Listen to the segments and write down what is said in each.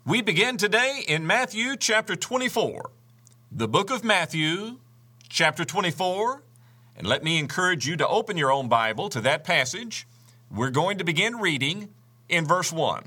We begin today in Matthew chapter 24, the book of Matthew chapter 24, and let me encourage you to open your own Bible to that passage. We're going to begin reading in verse 1.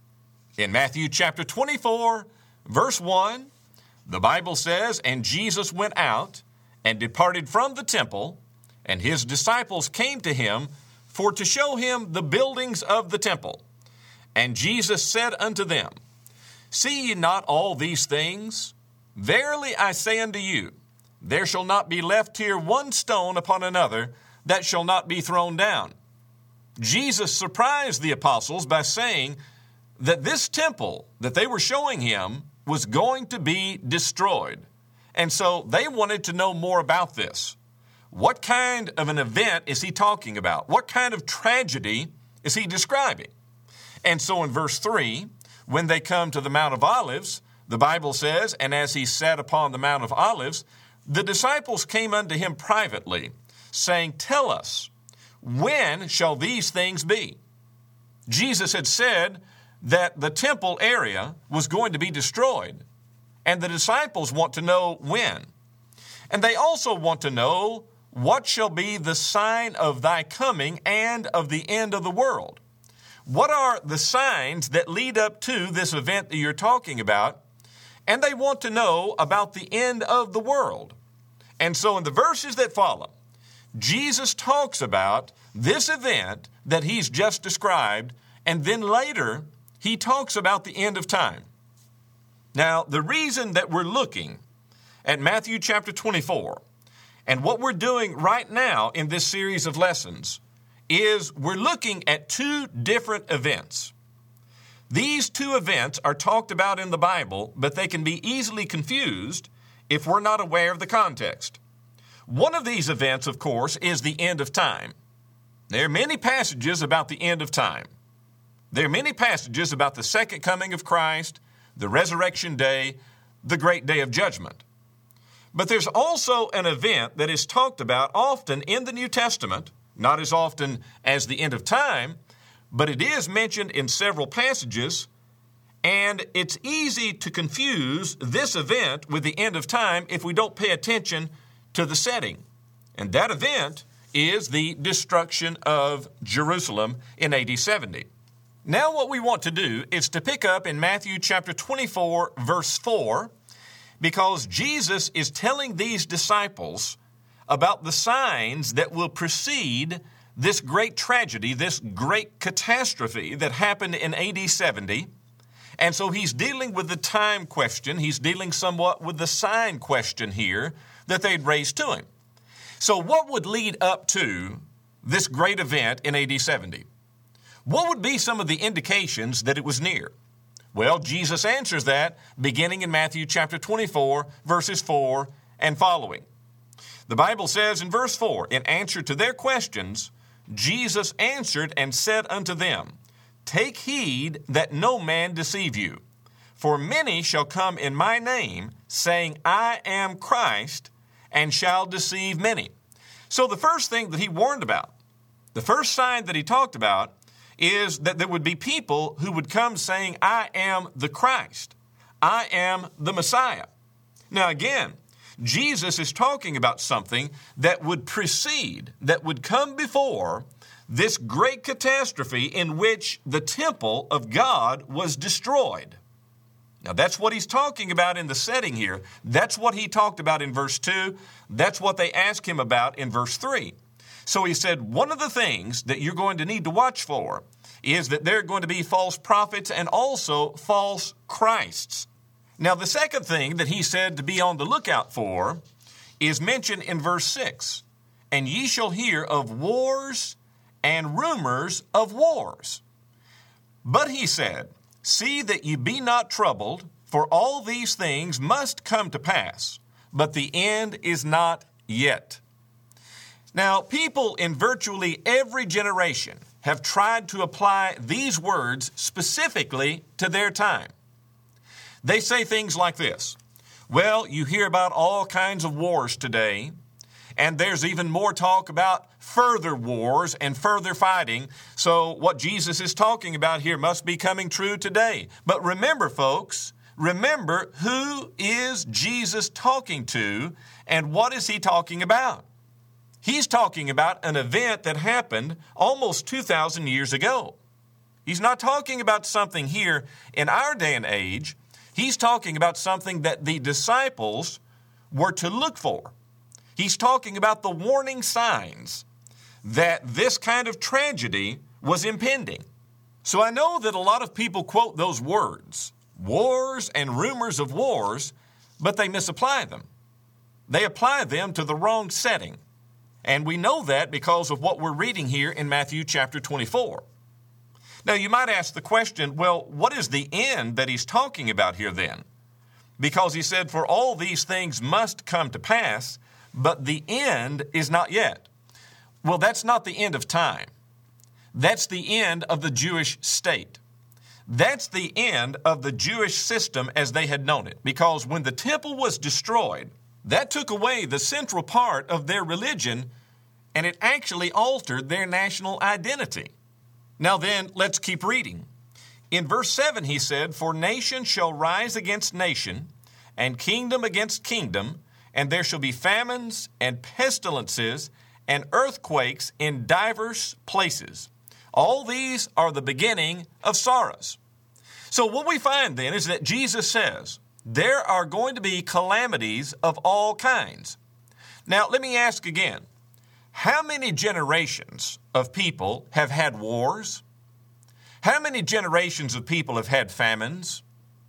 In Matthew chapter 24, verse 1, the Bible says, "And Jesus went out and departed from the temple, and his disciples came to him for to show him the buildings of the temple. And Jesus said unto them, See ye not all these things? Verily I say unto you, there shall not be left here one stone upon another that shall not be thrown down." Jesus surprised the apostles by saying that this temple that they were showing him was going to be destroyed. And so they wanted to know more about this. What kind of an event is he talking about? What kind of tragedy is he describing? And so in verse 3, when they come to the Mount of Olives, the Bible says, "And as he sat upon the Mount of Olives, the disciples came unto him privately, saying, Tell us, when shall these things be?" Jesus had said that the temple area was going to be destroyed, and the disciples want to know when. And they also want to know, what shall be the sign of thy coming and of the end of the world? What are the signs that lead up to this event that you're talking about? And they want to know about the end of the world. And so in the verses that follow, Jesus talks about this event that he's just described, and then later he talks about the end of time. Now, the reason that we're looking at Matthew chapter 24 and what we're doing right now in this series of lessons is we're looking at two different events. These two events are talked about in the Bible, but they can be easily confused if we're not aware of the context. One of these events, of course, is the end of time. There are many passages about the end of time. There are many passages about the second coming of Christ, the resurrection day, the great day of judgment. But there's also an event that is talked about often in the New Testament, not as often as the end of time, but it is mentioned in several passages, and it's easy to confuse this event with the end of time if we don't pay attention to the setting. And that event is the destruction of Jerusalem in AD 70. Now what we want to do is to pick up in Matthew chapter 24, verse 4, because Jesus is telling these disciples about the signs that will precede this great tragedy, this great catastrophe that happened in AD 70. And so he's dealing with the time question. He's dealing somewhat with the sign question here that they'd raised to him. So what would lead up to this great event in AD 70? What would be some of the indications that it was near? Well, Jesus answers that beginning in Matthew chapter 24, verses 4 and following. The Bible says in verse 4, in answer to their questions, Jesus answered and said unto them, Take heed that no man deceive you. For many shall come in my name, saying, I am Christ, and shall deceive many. So the first thing that he warned about, the first sign that he talked about, is that there would be people who would come saying, I am the Christ. I am the Messiah. Now again, Jesus is talking about something that would precede, that would come before this great catastrophe in which the temple of God was destroyed. Now that's what he's talking about in the setting here. That's what he talked about in verse 2. That's what they asked him about in verse 3. So he said, one of the things that you're going to need to watch for is that there are going to be false prophets and also false Christs. Now, the second thing that he said to be on the lookout for is mentioned in verse 6. And ye shall hear of wars and rumors of wars. But he said, See that ye be not troubled, for all these things must come to pass, but the end is not yet. Now, people in virtually every generation have tried to apply these words specifically to their time. They say things like this. Well, you hear about all kinds of wars today, And there's even more talk about further wars and further fighting. So what Jesus is talking about here must be coming true today. But remember, folks, remember who is Jesus talking to and what is he talking about? He's talking about an event that happened almost 2,000 years ago. He's not talking about something here in our day and age. He's talking about something that the disciples were to look for. He's talking about the warning signs that this kind of tragedy was impending. So I know that a lot of people quote those words, wars and rumors of wars, but they misapply them. They apply them to the wrong setting. And we know that because of what we're reading here in Matthew chapter 24. Now, you might ask the question, well, what is the end that he's talking about here then? Because he said, for all these things must come to pass, but the end is not yet. Well, that's not the end of time. That's the end of the Jewish state. That's the end of the Jewish system as they had known it. Because when the temple was destroyed, that took away the central part of their religion, and it actually altered their national identity. Now then, let's keep reading. In verse 7, he said, for nation shall rise against nation, and kingdom against kingdom, and there shall be famines and pestilences and earthquakes in divers places. All these are the beginning of sorrows. So what we find then is that Jesus says, there are going to be calamities of all kinds. Now, let me ask again, how many generations of people have had wars? How many generations of people have had famines?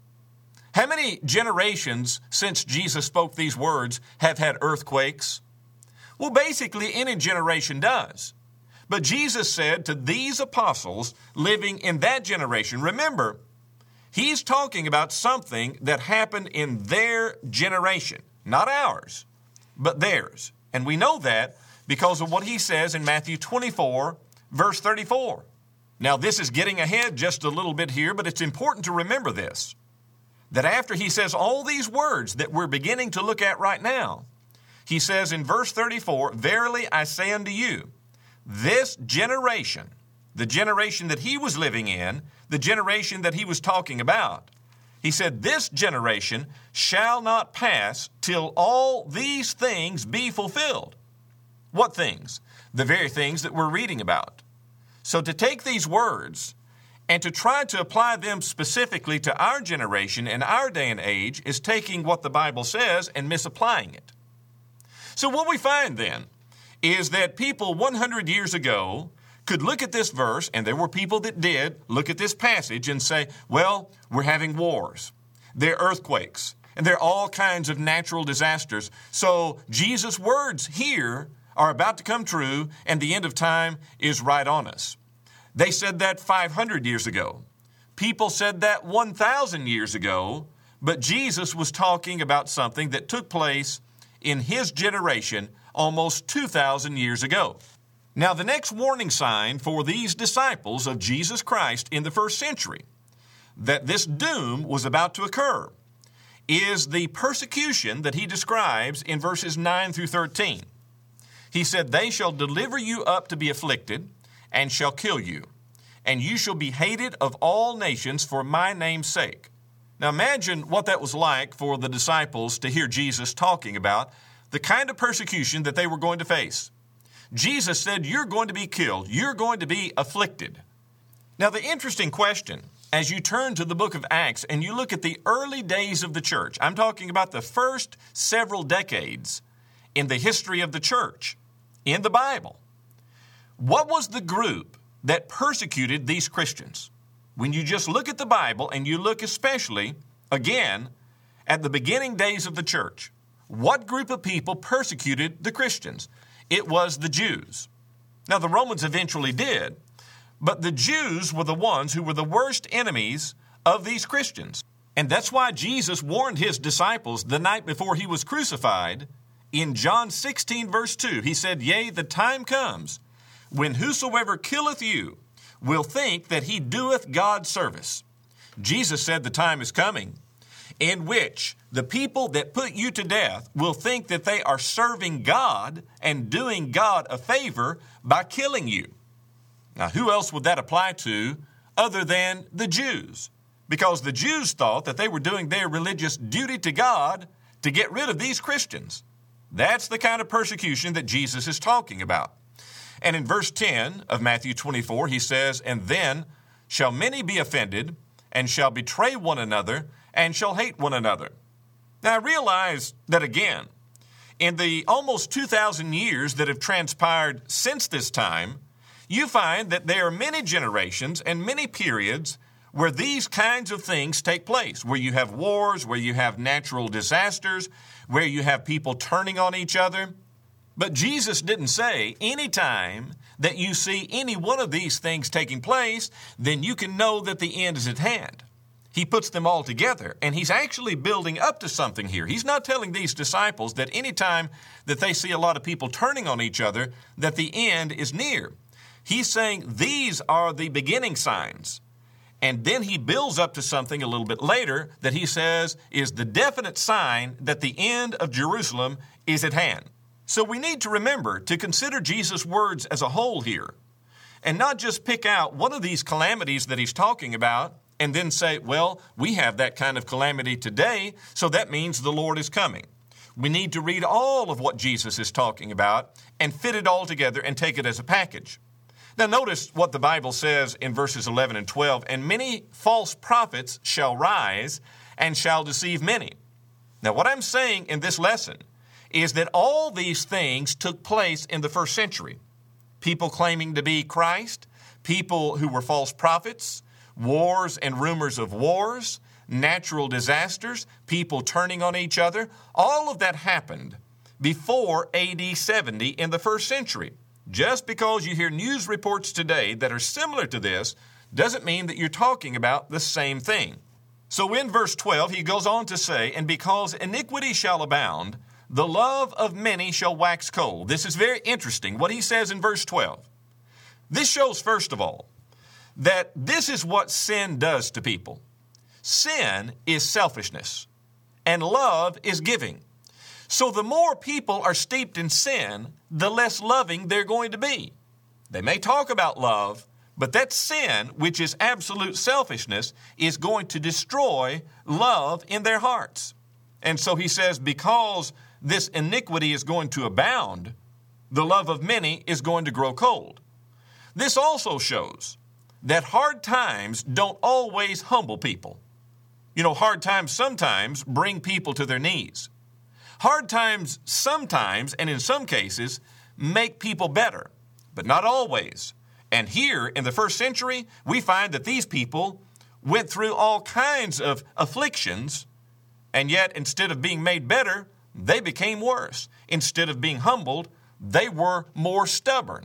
How many generations since Jesus spoke these words have had earthquakes? Well, basically any generation does. But Jesus said to these apostles living in that generation, remember, he's talking about something that happened in their generation, not ours, but theirs. And we know that because of what he says in Matthew 24, verse 34. Now, this is getting ahead just a little bit here, but it's important to remember this, that after he says all these words that we're beginning to look at right now, he says in verse 34, verily I say unto you, this generation, the generation that he was living in, the generation that he was talking about, he said, this generation shall not pass till all these things be fulfilled. What things? The very things that we're reading about. So to take these words and to try to apply them specifically to our generation and our day and age is taking what the Bible says and misapplying it. So what we find then is that people 100 years ago could look at this verse, and there were people that did look at this passage and say, well, we're having wars, there are earthquakes, and there are all kinds of natural disasters. So Jesus' words here are about to come true, and the end of time is right on us. They said that 500 years ago. People said that 1,000 years ago, but Jesus was talking about something that took place in his generation almost 2,000 years ago. Now, the next warning sign for these disciples of Jesus Christ in the first century, that this doom was about to occur, is the persecution that he describes in verses 9 through 13. He said, they shall deliver you up to be afflicted, and shall kill you, and you shall be hated of all nations for my name's sake. Now imagine what that was like for the disciples to hear Jesus talking about the kind of persecution that they were going to face. Jesus said, you're going to be killed. You're going to be afflicted. Now, the interesting question, as you turn to the book of Acts and you look at the early days of the church, I'm talking about the first several decades in the history of the church, in the Bible. What was the group that persecuted these Christians? When you just look at the Bible and you look especially, again, at the beginning days of the church, what group of people persecuted the Christians? It was the Jews. Now, the Romans eventually did, but the Jews were the ones who were the worst enemies of these Christians. And that's why Jesus warned his disciples the night before he was crucified. In John 16, verse 2, he said, yea, the time comes when whosoever killeth you will think that he doeth God service. Jesus said the time is coming in which the people that put you to death will think that they are serving God and doing God a favor by killing you. Now, who else would that apply to other than the Jews? Because the Jews thought that they were doing their religious duty to God to get rid of these Christians. That's the kind of persecution that Jesus is talking about. And in verse 10 of Matthew 24, he says, "And then shall many be offended, and shall betray one another, and shall hate one another." Now, I realize that again, in the almost 2,000 years that have transpired since this time, you find that there are many generations and many periods where these kinds of things take place, where you have wars, where you have natural disasters, where you have people turning on each other. But Jesus didn't say, anytime that you see any one of these things taking place, then you can know that the end is at hand. He puts them all together, and he's actually building up to something here. He's not telling these disciples that anytime that they see a lot of people turning on each other, that the end is near. He's saying these are the beginning signs. And then he builds up to something a little bit later that he says is the definite sign that the end of Jerusalem is at hand. So we need to remember to consider Jesus' words as a whole here, and not just pick out one of these calamities that he's talking about and then say, well, we have that kind of calamity today, so that means the Lord is coming. We need to read all of what Jesus is talking about and fit it all together and take it as a package. Now notice what the Bible says in verses 11 and 12, "And many false prophets shall rise and shall deceive many." Now what I'm saying in this lesson is that all these things took place in the first century. People claiming to be Christ, people who were false prophets, wars and rumors of wars, natural disasters, people turning on each other. All of that happened before AD 70 in the first century. Just because you hear news reports today that are similar to this doesn't mean that you're talking about the same thing. So in verse 12, he goes on to say, "And because iniquity shall abound, the love of many shall wax cold." This is very interesting, what he says in verse 12. This shows, first of all, that this is what sin does to people. Sin is selfishness, and love is giving. So the more people are steeped in sin, the less loving they're going to be. They may talk about love, but that sin, which is absolute selfishness, is going to destroy love in their hearts. And so he says, because this iniquity is going to abound, the love of many is going to grow cold. This also shows that hard times don't always humble people. You know, hard times sometimes bring people to their knees. Hard times sometimes, and in some cases, make people better, but not always. And here in the first century, we find that these people went through all kinds of afflictions, and yet instead of being made better, they became worse. Instead of being humbled, they were more stubborn.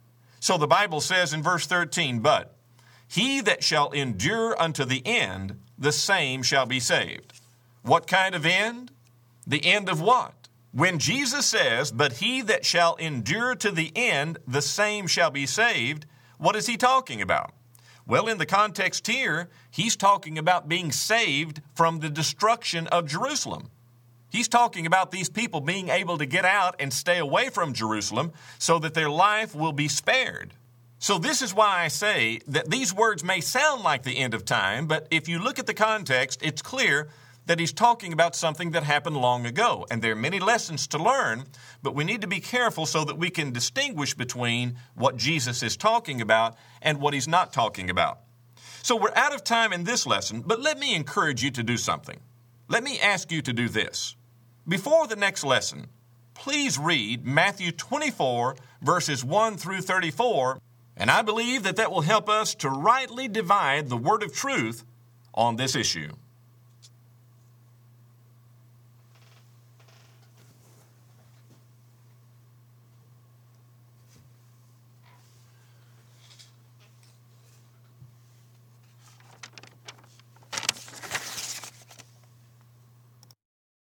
So the Bible says in verse 13, "But he that shall endure unto the end, the same shall be saved." What kind of end? The end of what? When Jesus says, "But he that shall endure to the end, the same shall be saved," what is he talking about? Well, in the context here, he's talking about being saved from the destruction of Jerusalem. He's talking about these people being able to get out and stay away from Jerusalem so that their life will be spared. So this is why I say that these words may sound like the end of time, but if you look at the context, it's clear that he's talking about something that happened long ago. And there are many lessons to learn, but we need to be careful so that we can distinguish between what Jesus is talking about and what he's not talking about. So we're out of time in this lesson, but let me encourage you to do something. Let me ask you to do this. Before the next lesson, please read Matthew 24, verses 1 through 34, and I believe that that will help us to rightly divide the word of truth on this issue.